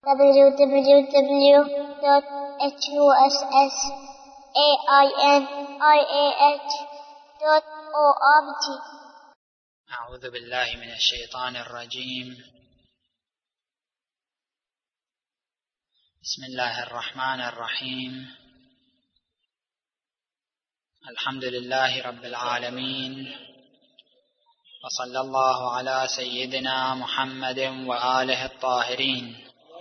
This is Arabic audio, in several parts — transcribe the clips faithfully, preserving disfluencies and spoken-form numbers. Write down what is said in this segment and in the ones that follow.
w w w dot h u s s a i n i a h dot org. أعوذ بالله من الشيطان الرجيم. بسم الله الرحمن الرحيم. الحمد لله رب العالمين، وصلى الله على سيدنا محمد وآله الطاهرين،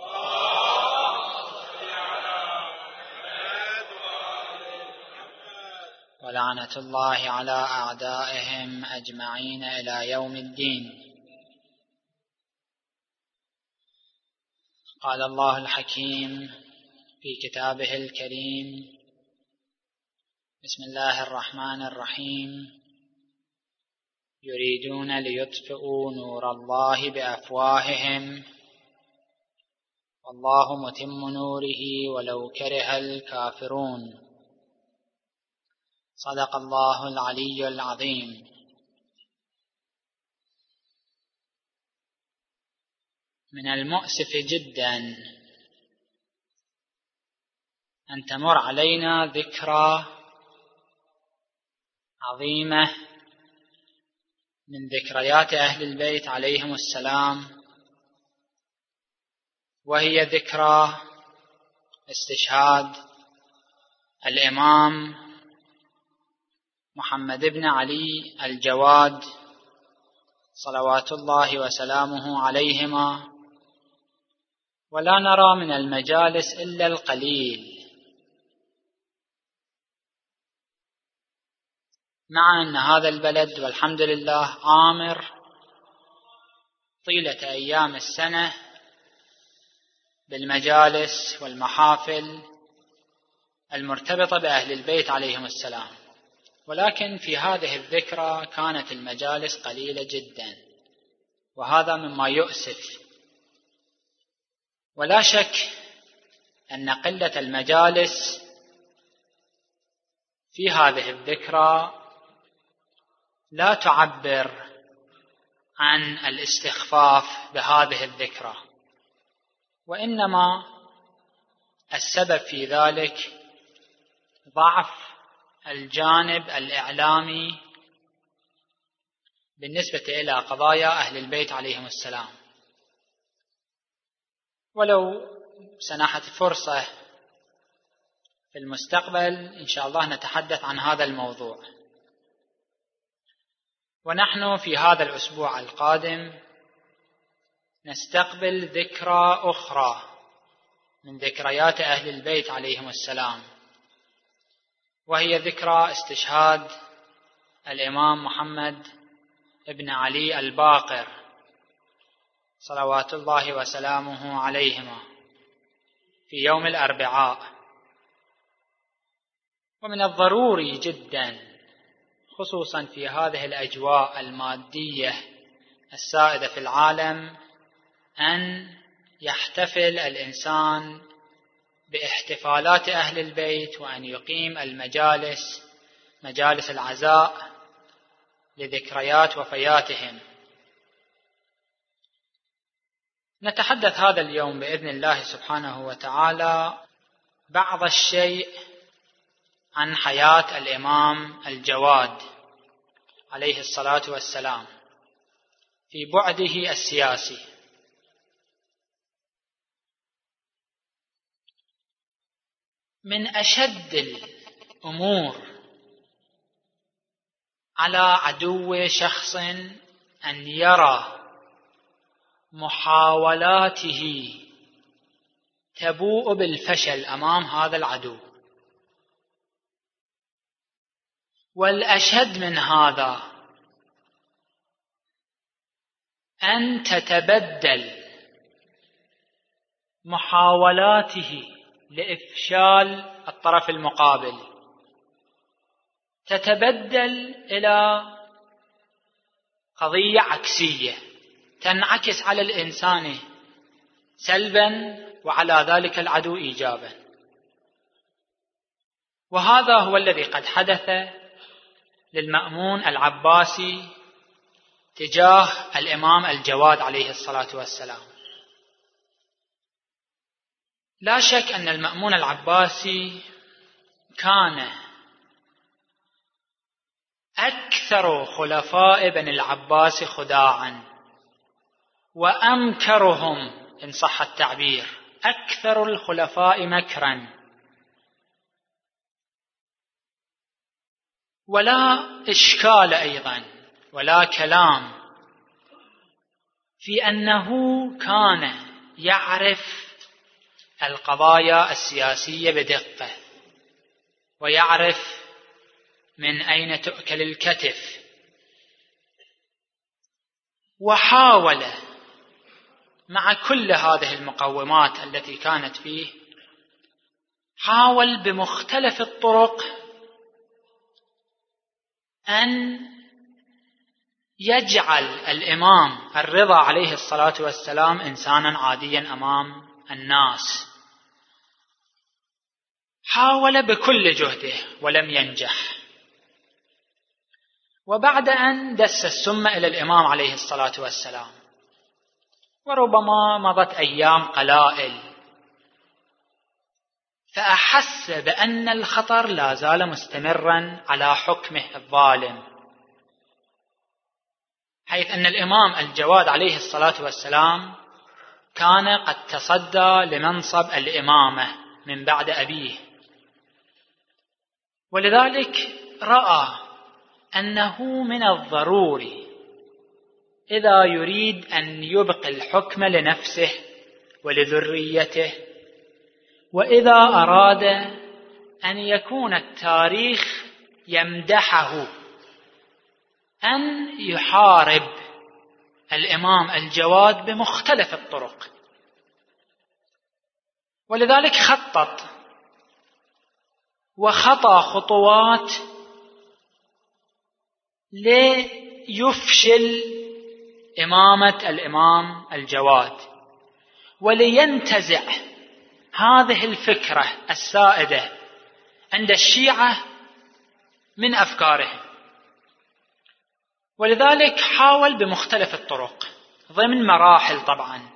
ولعنة الله على أعدائهم أجمعين إلى يوم الدين. قال الله الحكيم في كتابه الكريم: بسم الله الرحمن الرحيم. يريدون ليطفئوا نور الله بأفواههم والله متم نوره ولو كره الكافرون. صدق الله العلي العظيم. من المؤسف جدا أن تمر علينا ذكرى عظيمة من ذكريات أهل البيت عليهم السلام، وهي ذكرى استشهاد الإمام محمد بن علي الجواد صلوات الله وسلامه عليهما، ولا نرى من المجالس إلا القليل، مع أن هذا البلد والحمد لله آمر طيلة أيام السنة بالمجالس والمحافل المرتبطة بأهل البيت عليهم السلام، ولكن في هذه الذكرى كانت المجالس قليلة جدا، وهذا مما يؤسف. ولا شك أن قلة المجالس في هذه الذكرى لا تعبر عن الاستخفاف بهذه الذكرى، وإنما السبب في ذلك ضعف الجانب الإعلامي بالنسبة إلى قضايا أهل البيت عليهم السلام. ولو سنحت فرصة في المستقبل إن شاء الله نتحدث عن هذا الموضوع. ونحن في هذا الأسبوع القادم نستقبل ذكرى أخرى من ذكريات أهل البيت عليهم السلام، وهي ذكرى استشهاد الإمام محمد بن علي الباقر صلوات الله وسلامه عليهما في يوم الأربعاء. ومن الضروري جدا، خصوصا في هذه الأجواء المادية السائدة في العالم، أن يحتفل الإنسان باحتفالات أهل البيت، وأن يقيم المجالس مجالس العزاء لذكريات وفياتهم. نتحدث هذا اليوم بإذن الله سبحانه وتعالى بعض الشيء عن حياة الإمام الجواد عليه الصلاة والسلام في بعده السياسي. من أشد الأمور على عدو شخص أن يرى محاولاته تبوء بالفشل أمام هذا العدو، والأشد من هذا أن تتبدل محاولاته لإفشال الطرف المقابل، تتبدل إلى قضية عكسية تنعكس على الإنسان سلبا وعلى ذلك العدو إيجابا. وهذا هو الذي قد حدث للمأمون العباسي تجاه الإمام الجواد عليه الصلاة والسلام. لا شك أن المأمون العباسي كان أكثر خلفاء بني العباس خداعا، وأمكرهم إن صح التعبير، أكثر الخلفاء مكرا. ولا إشكال أيضا ولا كلام في أنه كان يعرف القضايا السياسية بدقة، ويعرف من أين تؤكل الكتف، وحاول مع كل هذه المقومات التي كانت فيه، حاول بمختلف الطرق أن يجعل الإمام الرضا عليه الصلاة والسلام إنسانا عاديا أمام الناس. حاول بكل جهده ولم ينجح. وبعد أن دس السم إلى الإمام عليه الصلاة والسلام، وربما مضت أيام قلائل، فأحس بأن الخطر لا زال مستمرا على حكمه الظالم، حيث أن الإمام الجواد عليه الصلاة والسلام كان قد تصدى لمنصب الإمامة من بعد أبيه، ولذلك رأى أنه من الضروري إذا يريد أن يبقي الحكم لنفسه ولذريته، وإذا أراد أن يكون التاريخ يمدحه، أن يحارب الإمام الجواد بمختلف الطرق. ولذلك خطط وخطى خطوات ليفشل إمامة الإمام الجواد، ولينتزع هذه الفكرة السائدة عند الشيعة من أفكارهم. ولذلك حاول بمختلف الطرق ضمن مراحل طبعا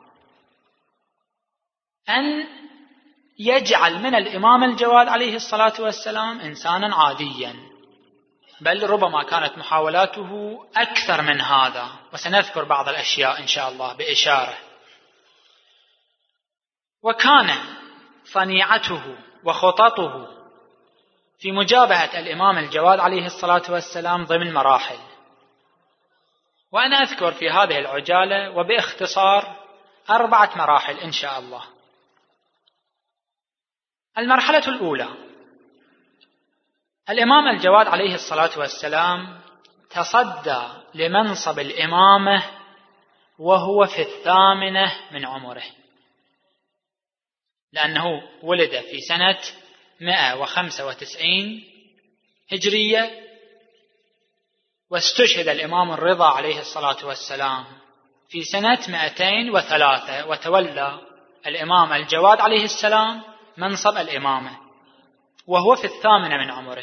أن يجعل من الإمام الجواد عليه الصلاة والسلام إنسانا عاديا، بل ربما كانت محاولاته أكثر من هذا، وسنذكر بعض الأشياء إن شاء الله بإشارة. وكان صنيعته وخططه في مجابهة الإمام الجواد عليه الصلاة والسلام ضمن مراحل، وأنا أذكر في هذه العجالة وباختصار أربعة مراحل إن شاء الله. المرحلة الأولى، الإمام الجواد عليه الصلاة والسلام تصدى لمنصب الإمامة وهو في الثامنة من عمره، لأنه ولد في سنة مئة وخمسة وتسعين هجرية، واستشهد الإمام الرضا عليه الصلاة والسلام في سنة مئتين وثلاثة، وتولى الإمام الجواد عليه السلام منصب الإمامة وهو في الثامنة من عمره.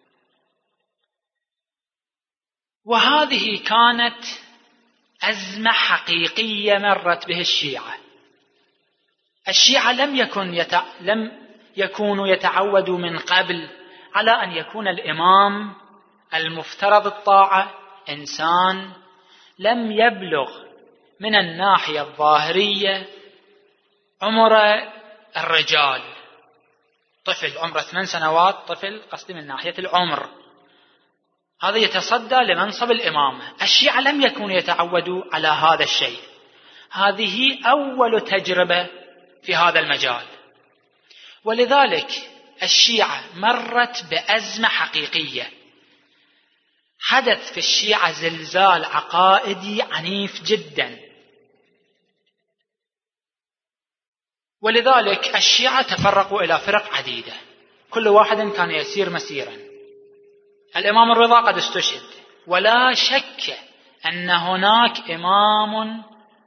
وهذه كانت أزمة حقيقية مرت به الشيعة. الشيعة لم يكن يتع... لم يكونوا يتعودوا من قبل على أن يكون الإمام المفترض الطاعة إنسان لم يبلغ من الناحية الظاهرية عمر الرجال، طفل عمره ثمان سنوات، طفل قصدي من ناحية العمر، هذا يتصدى لمنصب الإمامة. الشيعة لم يكونوا يتعودوا على هذا الشيء، هذه أول تجربة في هذا المجال. ولذلك الشيعة مرت بأزمة حقيقية، حدث في الشيعة زلزال عقائدي عنيف جدا. ولذلك الشيعة تفرقوا إلى فرق عديدة، كل واحد كان يسير مسيرا. الإمام الرضا قد استشهد، ولا شك أن هناك إمام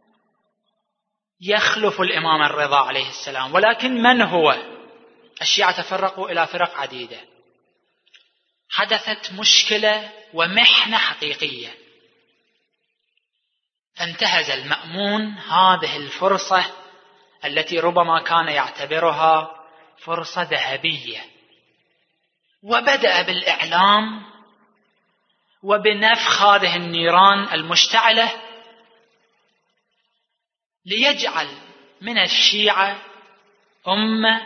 يخلف الإمام الرضا عليه السلام، ولكن من هو؟ الشيعة تفرقوا إلى فرق عديدة. حدثت مشكلة ومحنة حقيقية، فانتهز المأمون هذه الفرصة التي ربما كان يعتبرها فرصة ذهبية، وبدأ بالإعلام وبنفخ هذه النيران المشتعلة ليجعل من الشيعة أمة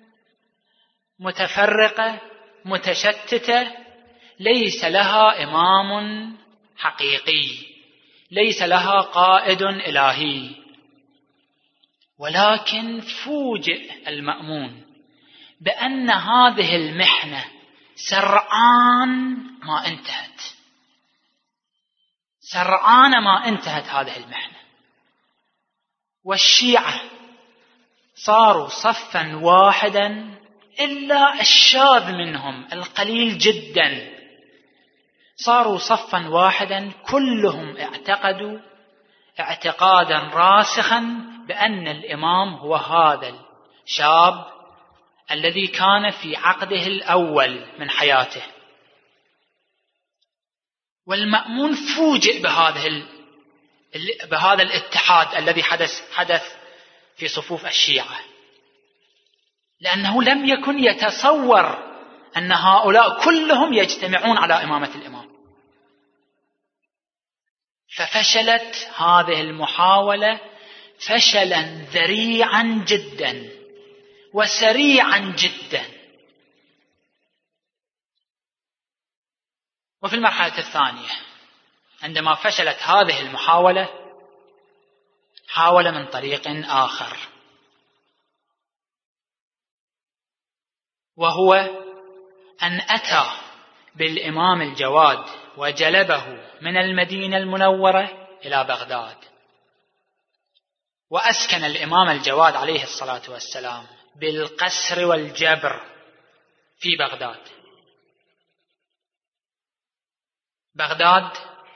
متفرقة متشتتة ليس لها إمام حقيقي، ليس لها قائد إلهي. ولكن فوجئ المأمون بأن هذه المحنة سرعان ما انتهت، سرعان ما انتهت هذه المحنة، والشيعة صاروا صفا واحدا إلا الشاذ منهم القليل جدا، صاروا صفا واحدا كلهم اعتقدوا اعتقادا راسخا بأن الإمام هو هذا الشاب الذي كان في عقده الأول من حياته. والمأمون فوجئ بهذا بهذا الاتحاد الذي حدث حدث في صفوف الشيعة، لأنه لم يكن يتصور أن هؤلاء كلهم يجتمعون على إمامة الإمام. ففشلت هذه المحاولة فشلا ذريعا جدا وسريعا جدا. وفي المرحلة الثانية عندما فشلت هذه المحاولة حاول من طريق آخر، وهو أن أتى بالإمام الجواد وجلبه من المدينة المنورة إلى بغداد، وأسكن الإمام الجواد عليه الصلاة والسلام بالقسر والجبر في بغداد. بغداد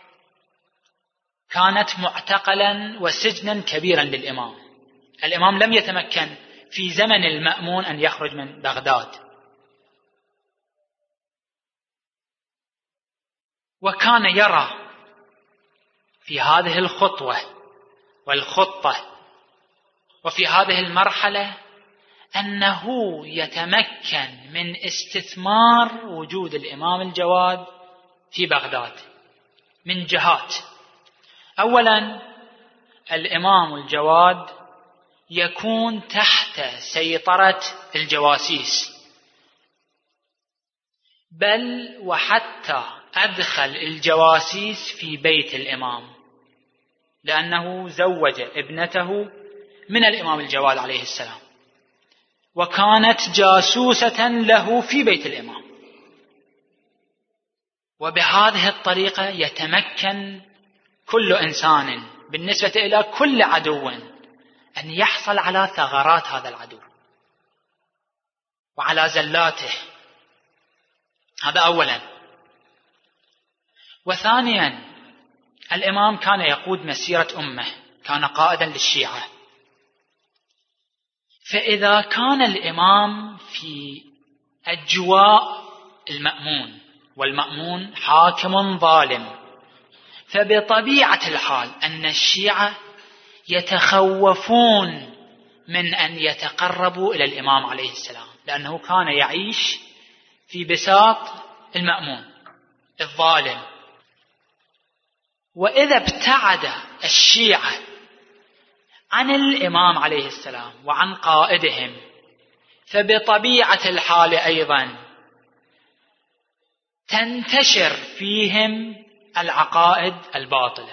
كانت معتقلا وسجنا كبيرا للإمام. الإمام لم يتمكن في زمن المأمون أن يخرج من بغداد، وكان يرى في هذه الخطوة والخطة وفي هذه المرحلة أنه يتمكن من استثمار وجود الإمام الجواد في بغداد من جهات. أولا، الإمام الجواد يكون تحت سيطرة الجواسيس، بل وحتى أدخل الجواسيس في بيت الإمام، لأنه زوج ابنته من الإمام الجواد عليه السلام، وكانت جاسوسة له في بيت الإمام. وبهذه الطريقة يتمكن كل إنسان بالنسبة إلى كل عدو أن يحصل على ثغرات هذا العدو وعلى زلاته. هذا أولا. وثانيا، الإمام كان يقود مسيرة أمة، كان قائدا للشيعة. فإذا كان الإمام في أجواء المأمون، والمأمون حاكم ظالم، فبطبيعة الحال أن الشيعة يتخوفون من أن يتقربوا إلى الإمام عليه السلام، لأنه كان يعيش في بساط المأمون الظالم. وإذا ابتعد الشيعة عن الإمام عليه السلام وعن قائدهم، فبطبيعة الحال أيضا تنتشر فيهم العقائد الباطلة،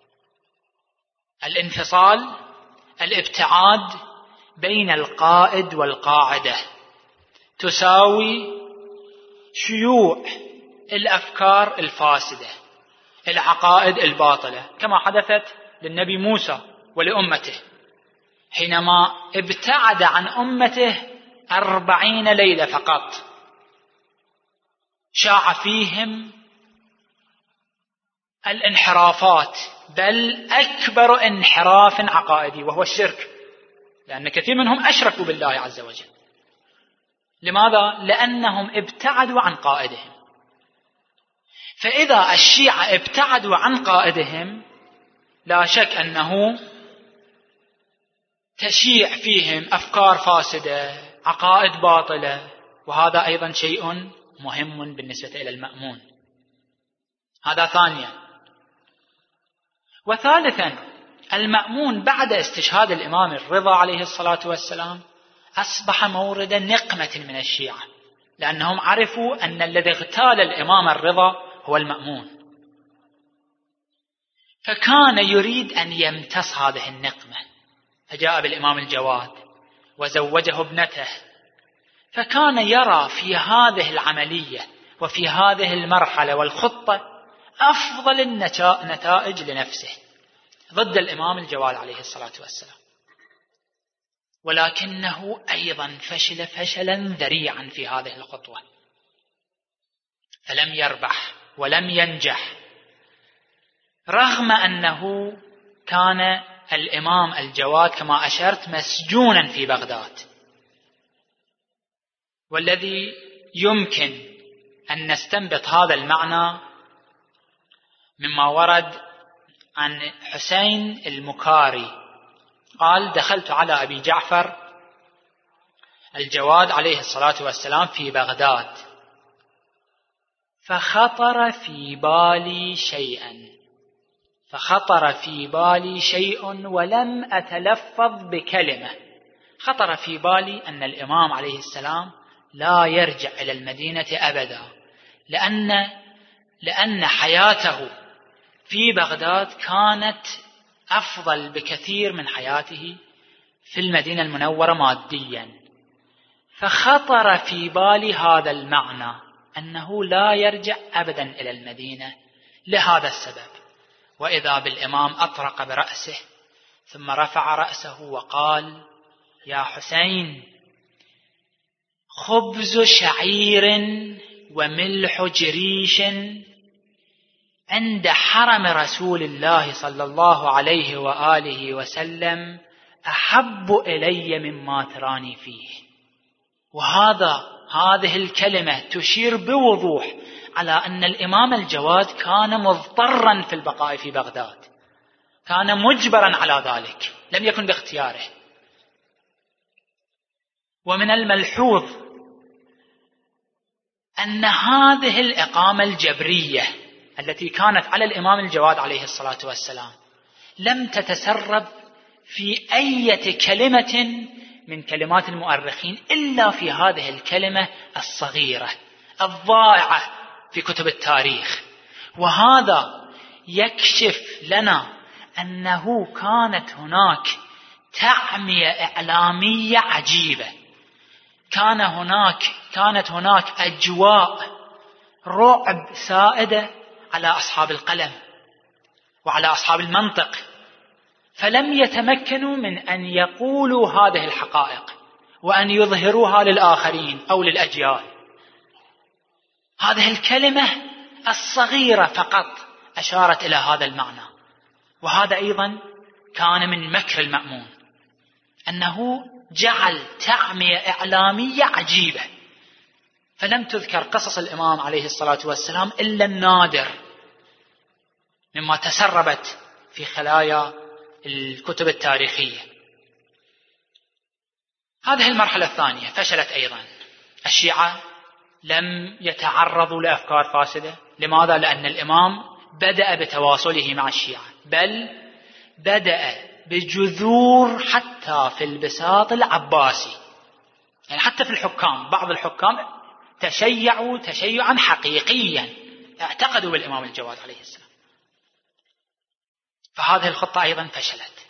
الانفصال، الابتعاد بين القائد والقاعدة، تساوي شيوع الأفكار الفاسدة، العقائد الباطلة، كما حدثت للنبي موسى ولأمته حينما ابتعد عن أمته أربعين ليلة فقط، شاع فيهم الانحرافات، بل أكبر انحراف عقائدي وهو الشرك، لأن كثير منهم أشركوا بالله عز وجل. لماذا؟ لأنهم ابتعدوا عن قائدهم. فإذا الشيعة ابتعدوا عن قائدهم لا شك أنه تشيع فيهم أفكار فاسدة، عقائد باطلة، وهذا أيضا شيء مهم بالنسبة إلى المأمون. هذا ثانيا. وثالثا، المأمون بعد استشهاد الإمام الرضا عليه الصلاة والسلام أصبح مورد نقمة من الشيعة، لأنهم عرفوا أن الذي اغتال الإمام الرضا هو المأمون، فكان يريد أن يمتص هذه النقمة، فجاء بالإمام الجواد وزوجه ابنته، فكان يرى في هذه العملية وفي هذه المرحلة والخطة أفضل النتائج لنفسه ضد الإمام الجواد عليه الصلاة والسلام، ولكنه أيضا فشل فشلا ذريعا في هذه الخطوة، فلم يربح ولم ينجح، رغم أنه كان الإمام الجواد كما أشرت مسجونا في بغداد. والذي يمكن أن نستنبط هذا المعنى مما ورد عن حسين المكاري، قال: دخلت على أبي جعفر الجواد عليه الصلاة والسلام في بغداد، فخطر في بالي شيئا فخطر في بالي شيء ولم أتلفظ بكلمة. خطر في بالي أن الإمام عليه السلام لا يرجع إلى المدينة أبدا، لأن لأن حياته في بغداد كانت أفضل بكثير من حياته في المدينة المنورة ماديا. فخطر في بالي هذا المعنى، أنه لا يرجع أبدا إلى المدينة لهذا السبب. وإذا بالإمام أطرق برأسه ثم رفع رأسه وقال: يا حسين، خبز شعير وملح جريش عند حرم رسول الله صلى الله عليه وآله وسلم أحب إلي مما تراني فيه. وهذا هذه الكلمة تشير بوضوح على أن الإمام الجواد كان مضطرا في البقاء في بغداد، كان مجبرا على ذلك، لم يكن باختياره. ومن الملحوظ أن هذه الإقامة الجبرية التي كانت على الإمام الجواد عليه الصلاة والسلام لم تتسرب في أي كلمة من كلمات المؤرخين إلا في هذه الكلمة الصغيرة الضائعة في كتب التاريخ. وهذا يكشف لنا أنه كانت هناك تعمية إعلامية عجيبة، كان هناك كانت هناك أجواء رعب سائدة على أصحاب القلم وعلى أصحاب المنطق، فلم يتمكنوا من أن يقولوا هذه الحقائق وأن يظهروها للآخرين أو للأجيال. هذه الكلمة الصغيرة فقط أشارت إلى هذا المعنى. وهذا أيضا كان من مكر المأمون، أنه جعل تعمية إعلامية عجيبة، فلم تذكر قصص الإمام عليه الصلاة والسلام إلا النادر مما تسربت في خلايا الكتب التاريخية. هذه المرحلة الثانية فشلت أيضا. الشيعة لم يتعرضوا لأفكار فاسدة. لماذا؟ لأن الإمام بدأ بتواصله مع الشيعة، بل بدأ بجذور حتى في البساط العباسي، يعني حتى في الحكام، بعض الحكام تشيعوا تشيعا حقيقيا، اعتقدوا بالإمام الجواد عليه السلام. فهذه الخطة أيضا فشلت.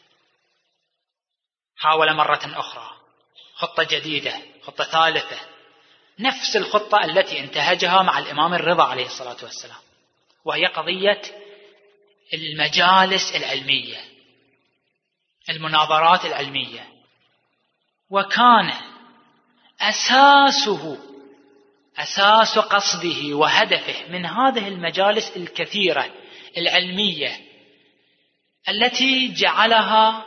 حاول مرة أخرى خطة جديدة، خطة ثالثة، نفس الخطة التي انتهجها مع الإمام الرضا عليه الصلاة والسلام، وهي قضية المجالس العلمية، المناظرات العلمية. وكان أساسه أساس قصده وهدفه من هذه المجالس الكثيرة العلمية التي جعلها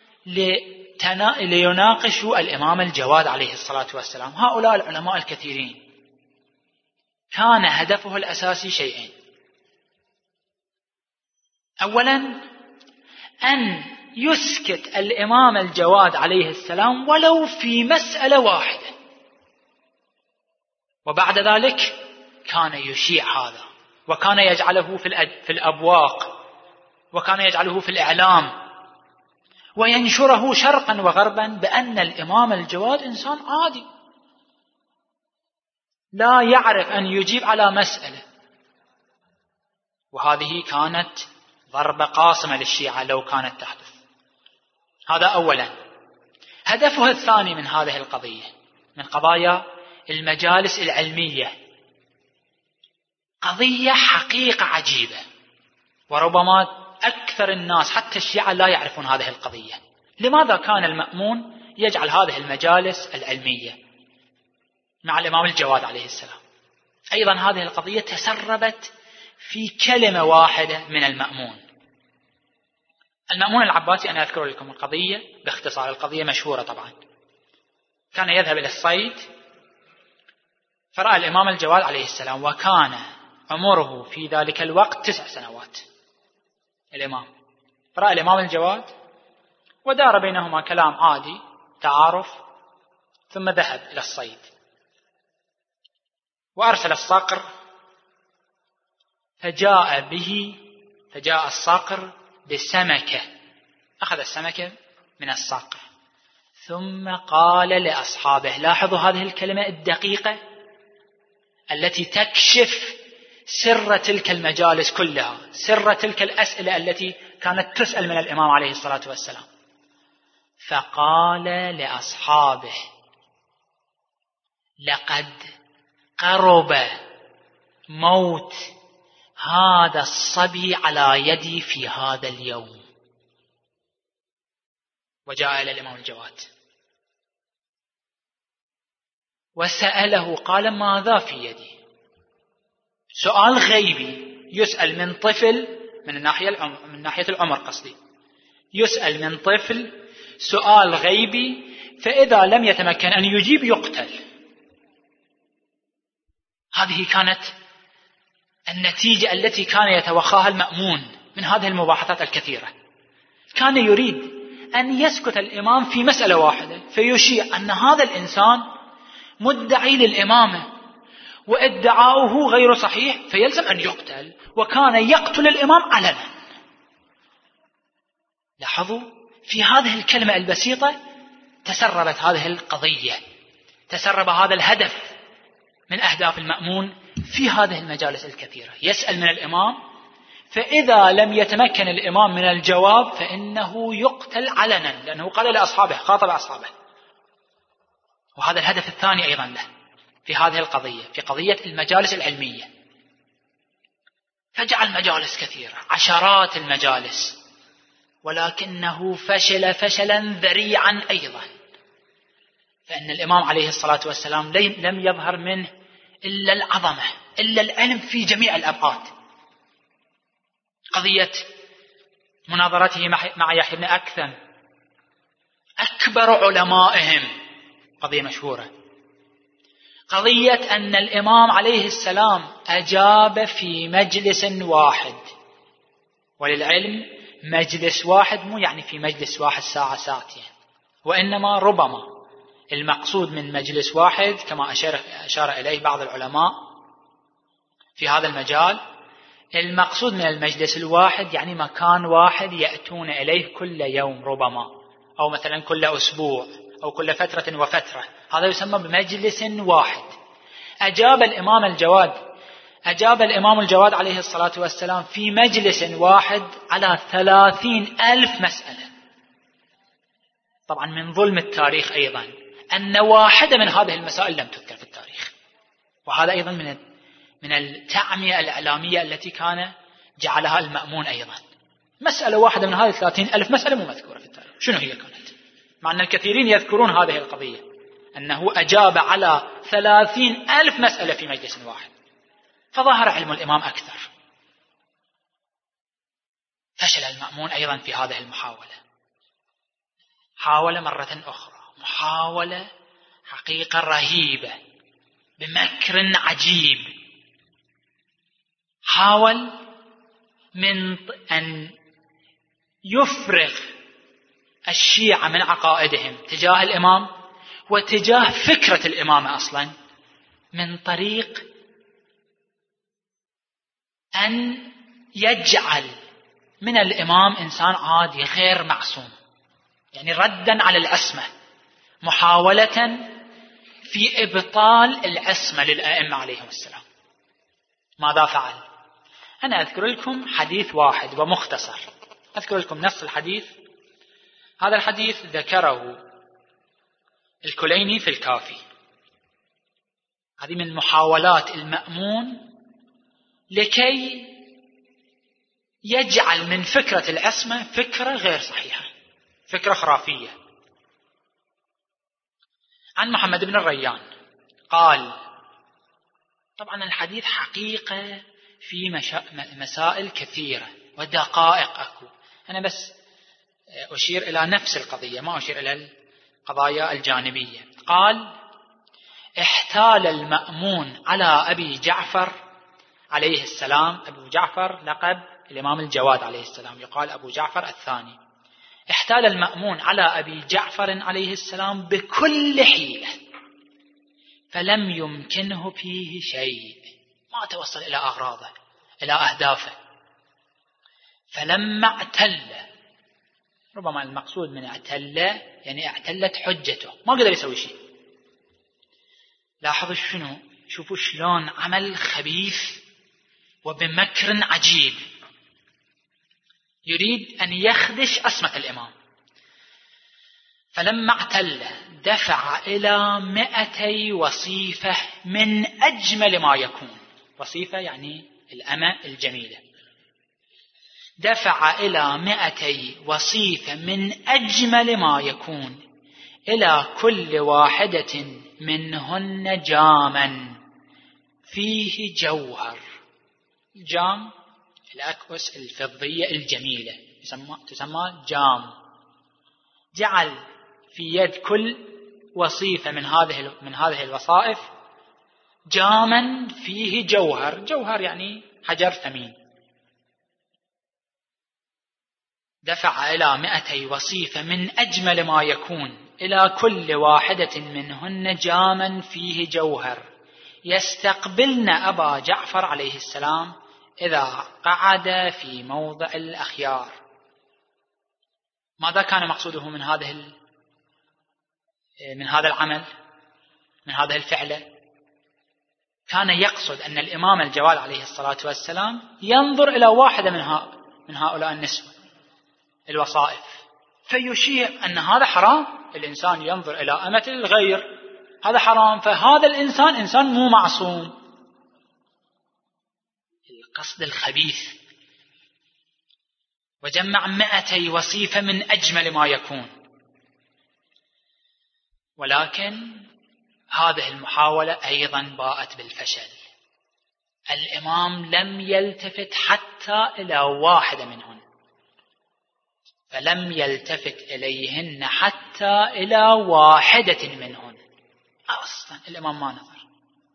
ليناقشوا الإمام الجواد عليه الصلاة والسلام. هؤلاء العلماء الكثيرين كان هدفه الأساسي شيئين: أولا أن يسكت الإمام الجواد عليه السلام ولو في مسألة واحدة، وبعد ذلك كان يشيع هذا، وكان يجعله في الأبواق، وكان يجعله في الإعلام، وينشره شرقا وغربا بأن الإمام الجواد إنسان عادي لا يعرف أن يجيب على مسألة. وهذه كانت ضربة قاصمة للشيعة لو كانت تحدث. هذا أولا. هدفها الثاني من هذه القضية، من قضايا المجالس العلمية، قضية حقيقة عجيبة، وربما أكثر الناس حتى الشيعة لا يعرفون هذه القضية. لماذا كان المأمون يجعل هذه المجالس العلمية مع الإمام الجواد عليه السلام؟ أيضا هذه القضية تسربت في كلمة واحدة من المأمون. المأمون العباسي، أنا أذكر لكم القضية باختصار، القضية مشهورة طبعا. كان يذهب إلى الصيد فرأى الإمام الجواد عليه السلام، وكان عمره في ذلك الوقت تسع سنوات. الإمام فرأى الإمام الجواد ودار بينهما كلام عادي، تعارف، ثم ذهب إلى الصيد وأرسل الصقر، فجاء به فجاء الصقر بسمكة، أخذ السمكة من الصقر، ثم قال لأصحابه، لاحظوا هذه الكلمة الدقيقة التي تكشف سر تلك المجالس كلها، سر تلك الأسئلة التي كانت تسأل من الإمام عليه الصلاة والسلام. فقال لأصحابه: لقد قرب موت هذا الصبي على يدي في هذا اليوم. وجاء إلى الإمام الجواد وسأله، قال: ماذا في يدي؟ سؤال غيبي يسأل من طفل، من الناحية من ناحية العمر قصدي، يسأل من طفل سؤال غيبي، فإذا لم يتمكن أن يجيب يقتل. هذه كانت النتيجة التي كان يتوخاها المأمون من هذه المباحثات الكثيرة. كان يريد أن يسكت الإمام في مسألة واحدة، فيشيع أن هذا الإنسان مدعي للإمامة وادعاؤه غير صحيح، فيلزم أن يقتل، وكان يقتل الإمام علنا. لاحظوا في هذه الكلمة البسيطة تسربت هذه القضية، تسرب هذا الهدف من أهداف المأمون في هذه المجالس الكثيرة. يسأل من الإمام، فإذا لم يتمكن الإمام من الجواب فإنه يقتل علنا، لأنه قال لأصحابه، خاطب أصحابه. وهذا الهدف الثاني أيضا له في هذه القضية، في قضية المجالس العلمية. فجعل مجالس كثيرة، عشرات المجالس، ولكنه فشل فشلا ذريعا أيضا، فإن الإمام عليه الصلاة والسلام لم يظهر منه إلا العظمة، إلا العلم في جميع الأبعاد. قضية مناظرته مع يحيى بن أكثم أكبر علمائهم، قضية مشهورة. قضية أن الإمام عليه السلام أجاب في مجلس واحد، وللعلم مجلس واحد مو يعني في مجلس واحد ساعة ساعتين، وإنما ربما المقصود من مجلس واحد كما أشار, أشار إليه بعض العلماء في هذا المجال، المقصود من المجلس الواحد يعني مكان واحد يأتون إليه كل يوم ربما، أو مثلا كل أسبوع، أو كل فترة وفترة، هذا يسمى بمجلس واحد. أجاب الإمام الجواد أجاب الإمام الجواد عليه الصلاة والسلام في مجلس واحد على ثلاثين ألف مسألة. طبعا من ظلم التاريخ أيضا أن واحدة من هذه المسائل لم تذكر في التاريخ، وهذا أيضا من من التعمية الإعلامية التي كان جعلها المأمون أيضا. مسألة واحدة من هذه ثلاثين ألف مسألة مو مذكورة في التاريخ، شنو هي كانت؟ مع أن الكثيرين يذكرون هذه القضية، أنه أجاب على ثلاثين ألف مسألة في مجلس واحد، فظهر علم الإمام أكثر. فشل المأمون أيضا في هذه المحاولة، حاول مرة أخرى محاولة حقيقة رهيبة بمكر عجيب. حاول من أن يفرغ الشيعة من عقائدهم تجاه الإمام وتجاه فكرة الإمامة أصلا من طريق أن يجعل من الإمام إنسان عادي غير معصوم، يعني ردا على العصمة، محاولة في إبطال العصمة للأئمة عليهم السلام. ماذا فعل؟ أنا أذكر لكم حديث واحد ومختصر، أذكر لكم نص الحديث. هذا الحديث ذكره الكليني في الكافي. هذه من محاولات المأمون لكي يجعل من فكرة العصمة فكرة غير صحيحة، فكرة خرافية. عن محمد بن الريان قال، طبعا الحديث حقيقة في مشا... مسائل كثيرة ودقائق أكو، أنا بس أشير إلى نفس القضية، ما أشير إلى القضايا الجانبية. قال: احتال المأمون على أبي جعفر عليه السلام. أبو جعفر لقب الإمام الجواد عليه السلام، يقال أبو جعفر الثاني. احتال المأمون على أبي جعفر عليه السلام بكل حيلة فلم يمكنه فيه شيء، ما توصل إلى أغراضه إلى أهدافه. فلما اعتل، ربما المقصود من اعتل يعني اعتلت حجته، ما قدر يسوي شيء. لاحظوا شنو، شوفوا شلون عمل خبيث وبمكر عجيب، يريد أن يخدش عصمة الإمام. فلما اعتل دفع إلى مئتي وصيفة من أجمل ما يكون. وصيفة يعني الأمة الجميلة. دفع إلى مئتي وصيفة من أجمل ما يكون إلى كل واحدة منهن جاما فيه جوهر. الجام الأكوس الفضية الجميلة تسمى, تسمى جام. جعل في يد كل وصيفة من هذه من هذه الوصائف جاما فيه جوهر. جوهر يعني حجر ثمين. دفع إلى مئتي وصيفة من أجمل ما يكون إلى كل واحدة منهن جاما فيه جوهر يستقبلن أبا جعفر عليه السلام إذا قعد في موضع الأخيار. ماذا كان مقصوده من هذه من هذا العمل، من هذه الفعلة؟ كان يقصد أن الإمام الجواد عليه الصلاة والسلام ينظر إلى واحدة من من هؤلاء النسوة الوصائف فيشير أن هذا حرام، الإنسان ينظر إلى أمة الغير، هذا حرام، فهذا الإنسان إنسان مو معصوم. القصد الخبيث. وجمع مئتي وصيفة من أجمل ما يكون. ولكن هذه المحاولة أيضا باءت بالفشل. الإمام لم يلتفت حتى إلى واحدة منهن، فلم يلتفت إليهن حتى إلى واحدة منهن. أصلا الإمام ما نظر.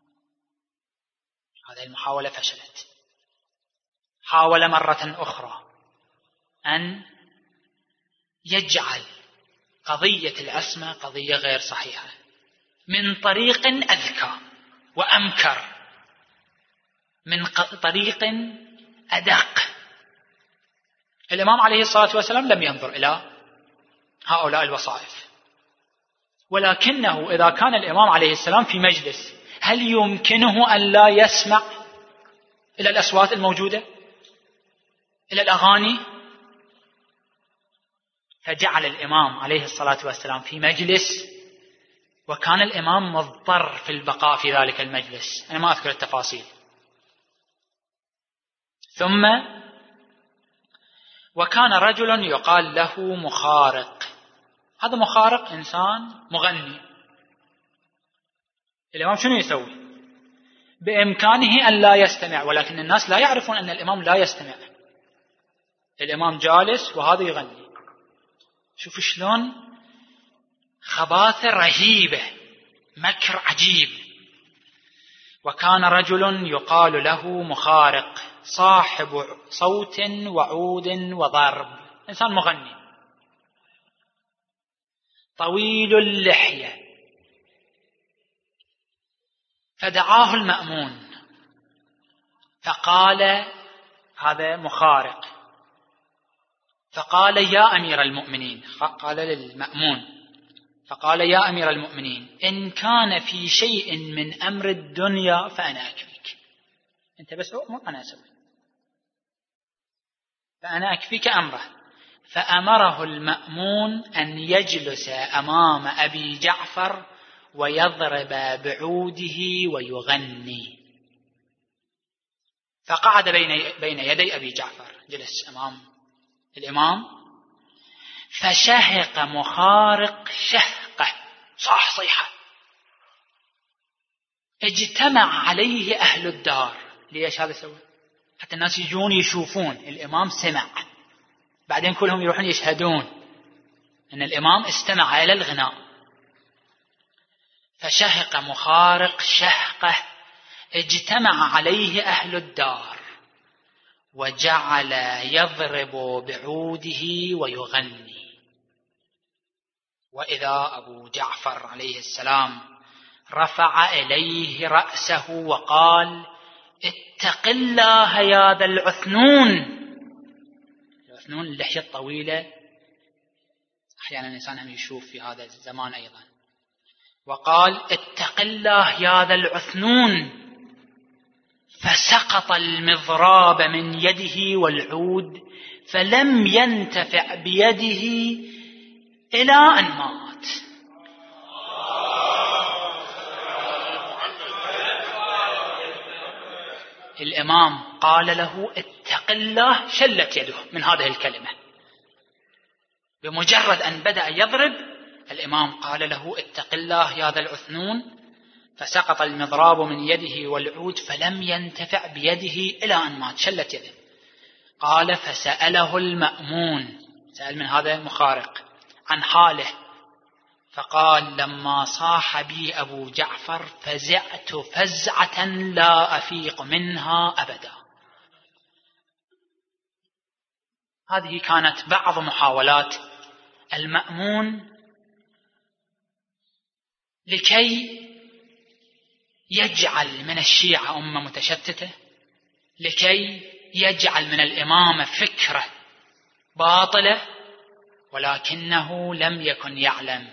هذه المحاولة فشلت. حاول مرة أخرى أن يجعل قضية العصمة قضية غير صحيحة من طريق أذكى وأمكر، من طريق أدق. الإمام عليه الصلاة والسلام لم ينظر إلى هؤلاء الوصائف، ولكنه إذا كان الإمام عليه السلام في مجلس هل يمكنه أن لا يسمع إلى الأصوات الموجودة، إلى الأغاني؟ فجعل الإمام عليه الصلاة والسلام في مجلس، وكان الإمام مضطر في البقاء في ذلك المجلس، أنا ما أذكر التفاصيل. ثم وكان رجل يقال له مخارق. هذا مخارق إنسان مغني. الإمام شنو يسوي؟ بإمكانه أن لا يستمع، ولكن الناس لا يعرفون أن الإمام لا يستمع. الإمام جالس وهذا يغني. شوفوا شلون خباثة رهيبة، مكر عجيب. وكان رجل يقال له مخارق صاحب صوت وعود وضرب، إنسان مغني. طويل اللحية، فدعاه المأمون فقال، هذا مخارق، فقال يا أمير المؤمنين، قال للمأمون، فقال يا أمير المؤمنين إن كان في شيء من أمر الدنيا فأنا أكفيك، أنت بس أؤمر أنا أسوي، فأنا أكفيك أمره. فأمره المأمون أن يجلس أمام أبي جعفر ويضرب بعوده ويغني، فقعد بين بين يدي أبي جعفر، جلس أمام الإمام، فشهق مخارق شهقة، صاح صيحة، اجتمع عليه أهل الدار. ليش هذا سوى؟ حتى الناس يجون يشوفون الإمام سمع، بعدين كلهم يروحون يشهدون أن الإمام استمع إلى الغناء. فشهق مخارق شهقة، اجتمع عليه أهل الدار وجعل يضرب بعوده ويغني. وإذا أبو جعفر عليه السلام رفع إليه رأسه وقال اتق الله يا ذا العثنون. العثنون اللحية الطويلة، أحيانا الإنسان هم يشوف في هذا الزمان أيضا. وقال اتق الله يا ذا العثنون، فسقط المضراب من يده والعود، فلم ينتفع بيده إلى أن مات. الإمام قال له اتق الله، شلت يده من هذه الكلمة، بمجرد أن بدأ يضرب الإمام قال له اتق الله يا ذا العثنون، فسقط المضراب من يده والعود فلم ينتفع بيده إلى أن مات، شلت يده. قال فسأله المأمون، سأل من هذا المخارق عن حاله، فقال لما صاح بي أبو جعفر فزعت فزعة لا أفيق منها أبدا. هذه كانت بعض محاولات المأمون لكي يجعل من الشيعة أمة متشتتة، لكي يجعل من الإمامة فكرة باطلة، ولكنه لم يكن يعلم،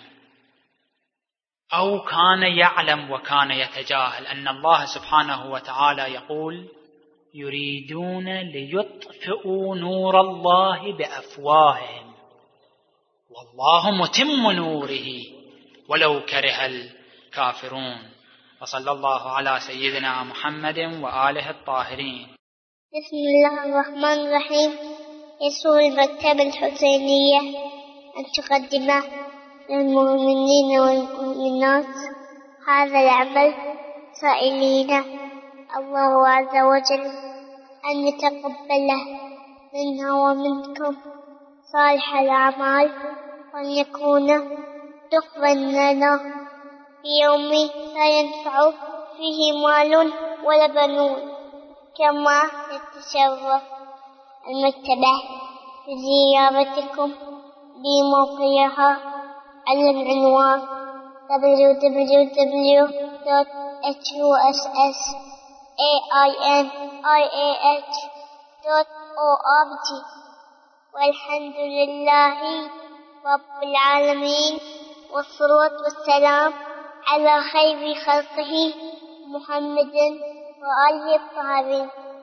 أو كان يعلم وكان يتجاهل أن الله سبحانه وتعالى يقول يريدون ليطفئوا نور الله بأفواههم والله متم نوره ولو كره الكافرون. وصلى الله على سيدنا محمد وآله الطاهرين. بسم الله الرحمن الرحيم. يسر المكتبة الحسينية أن تقدم للمؤمنين والمؤمنات هذا العمل، سائلين الله عز وجل أن يتقبله منا ومنكم صالح الأعمال، وأن يكون دخلا لنا في يوم لا ينفع فيه مال ولا بنون. كما يتشرف المكتبة بزيارتكم بموقعها على العنوان دبليو دبليو دبليو دوت إتش يو إس إس إيه آي إن آي إيه إتش دوت أو آر جي. والحمد لله رب العالمين، والصلاة والسلام على خير خلقه محمد وآله الطاهرين.